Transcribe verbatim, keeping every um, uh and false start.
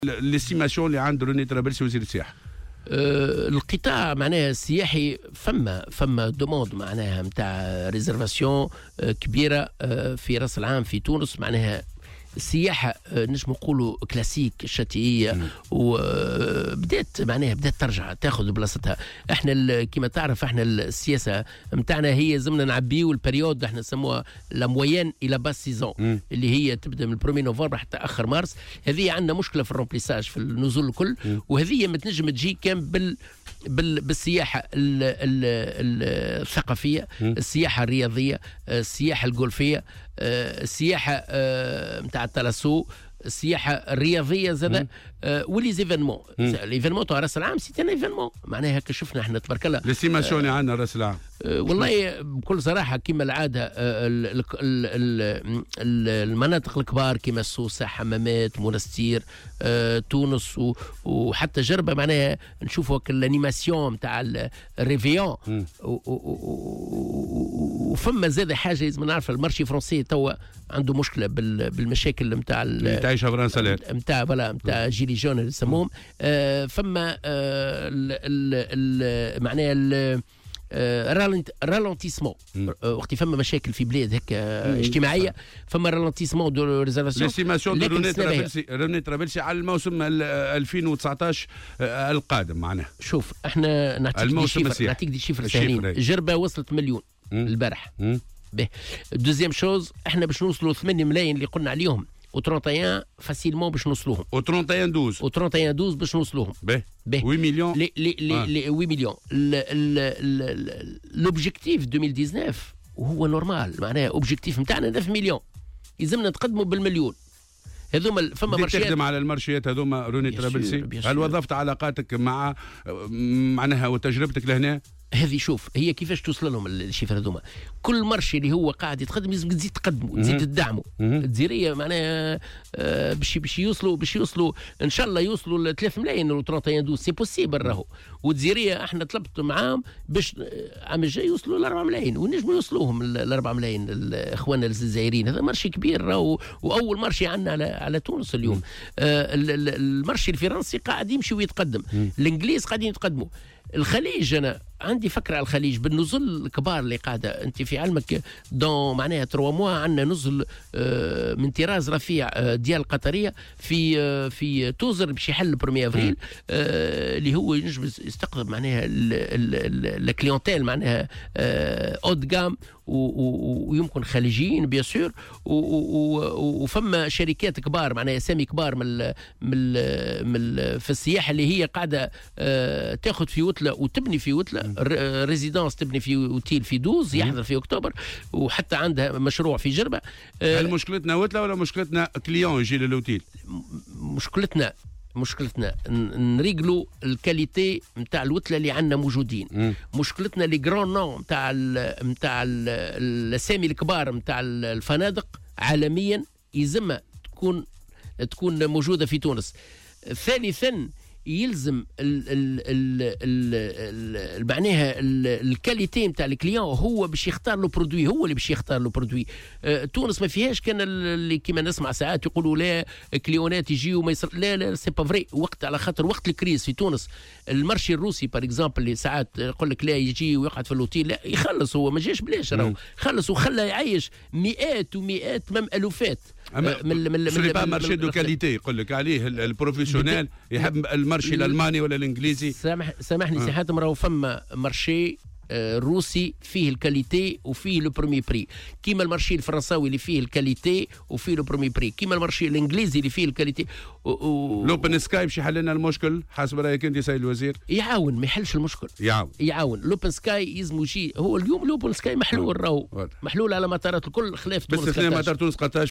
الاستيماسيون اللي عند روني طرابلسي وزير السياحه؟ أه القطاع معناها السياحي فما فما دوموند معناها نتاع ريزرفاسيون أه كبيره أه في راس العام في تونس. معناها السياحه نجم نقولوا كلاسيك شتويه وبدات معناها بدات ترجع تاخذ بلاصتها. احنا كما تعرف احنا السياسه نتاعنا هي زمنا نعبيو البريود احنا نسموها لا موين الى باس سيزون اللي هي تبدا من البرومي نوفمبر حتى اخر مارس. هذه عندنا مشكله في الرومبليساج في النزول الكل، وهذه ما تنجم تجي كان بال بالسياحه ال ال ال الثقافيه، السياحه الرياضيه، السياحه الجولفيه، السياحه نتاع التلاسو، السياحه الرياضيه زاده، ولي زيفينمون ليفينمون تاع راس العام سي ان ايفينمون. معناها هكا شفنا احنا تبارك الله الاستيماسيون اللي عندنا راس العام والله بكل صراحه كما العاده المناطق الكبار كما سوسه، حمامات، منستير، تونس وحتى جربه معناها نشوفوا الانيماسيون تاع الريفيون. وفما زاد حاجه لازم نعرف المارشي فرونسي توا عنده مشكله بالمشاكل نتاع تعيشها فرنسا نتاع فوالا نتاع جيلي جون اللي يسموهم. فما معناها رالونتيسمون وقت فما مشاكل في بلاد هكا اجتماعيه، فما رالونتيسمون دو ريزرفاسيون. الاستيماسيون دو روني طرابلسي روني طرابلسي على الموسم ألفين وتسعطاش القادم معناها. شوف احنا نعطيك دي شيفر نعطيك دي شيفر ساهلين. جربه وصلت مليون البارح. به دوزيام شوز احنا باش نوصلوا ثمانية ملايين اللي قلنا عليهم و31 فاسيلمون باش نوصلوهم و واحد وثلاثين و واحد وثلاثين باش نوصلوهم. به ثمانية مليون لي لي لي ثمانية مليون. لوبجيكتيف ألفين وتسعة عشر وهو نورمال معناها اوبجيكتيف نتاعنا تسعة مليون يلزمنا نتقدموا بالمليون. هذوما فما مارشيات تخدم على المارشيات هذوما روني طرابلسي. هل وظفت علاقاتك مع معناها وتجربتك لهنا؟ هذه شوف هي كيفاش توصل لهم الشيفر هذوما. كل مرشي اللي هو قاعد يتقدم لازم تزيد تقدموا تزيد تدعموا. الجزيريه معناها آه باش باش يوصلوا باش يوصلوا ان شاء الله يوصلوا ل ثلاثة ملايين و واحد وثلاثين سي بوسيبل راهو. والجزيريه احنا طلبت معاهم باش العام الجاي يوصلوا ل أربعة ملايين ونجموا يوصلوهم ل أربعة ملايين اخواننا الجزائريين. هذا مرشي كبير راهو واول مرشي عندنا على على تونس اليوم. آه المرشي الفرنسي قاعد يمشي ويتقدم، الانجليز قاعدين يتقدموا. الخليج انا عندي فكره على الخليج بالنزل الكبار اللي قاعده. انت في علمك دون معناها ثلاثة موا عندنا نزل من طراز رفيع ديال القطريه في في توزر باش يحل برمي افريل اللي هو ينجم يستقطب معناها الكليونتيل معناها اود جام ويمكن خليجيين بيان سور. وفما شركات كبار معناها اسامي كبار من ال من ال من ال في السياحه اللي هي قاعده تاخذ في وتله وتبني في وتله ريزيدانس تبني في اوتيل في دوز يحضر في اكتوبر، وحتى عندها مشروع في جربه. هل مشكلتنا وتله ولا مشكلتنا كليون يجي للاوتيل؟ مشكلتنا مشكلتنا نريقلوا الكاليتي نتاع الوتله اللي عندنا موجودين. مم. مشكلتنا لي جرون نون نتاع نتاع الاسامي الكبار نتاع الفنادق عالميا يلزم تكون تكون موجوده في تونس. ثالثا يلزم ال ال ال ال معناها الكاليتي نتاع الكليون هو باش يختار له برودوي، هو اللي باش يختار له برودوي. أه تونس ما فيهاش كان اللي كيما نسمع ساعات يقولوا لا كليونات يجيو ما يصير. لا لا سي با فري. وقت على خاطر وقت الكريز في تونس المارشي الروسي بار اكزومبل اللي ساعات يقول لك لا يجي ويقعد في الاوتيل، لا يخلص هو ما جاش بلاش راهو خلص وخلى يعيش مئات ومئات مم الوفات. اما من من سوري با مارشي دو كاليتي يقول لك عليه البروفيسيونيل يحب المارشي الالماني ولا الانجليزي. سامح سامحني سي حاتم راهو فما مارشي الروسي فيه الكاليتي وفيه لو برومي بري، كيما المارشي الفرنساوي اللي فيه الكاليتي وفيه لو برومي بري، كيما المارشي الانجليزي اللي فيه الكاليتي. و... لوبن سكاي باش يحل لنا المشكل حسب رايك انت سيد الوزير؟ يعاون ما يحلش المشكل. يعاون يعاون لوبن سكاي يلزم يجي. هو اليوم لوبن سكاي محلول راهو محلول على مطارات الكل خلاف تونس. بس اثنين مطار تونس قطاش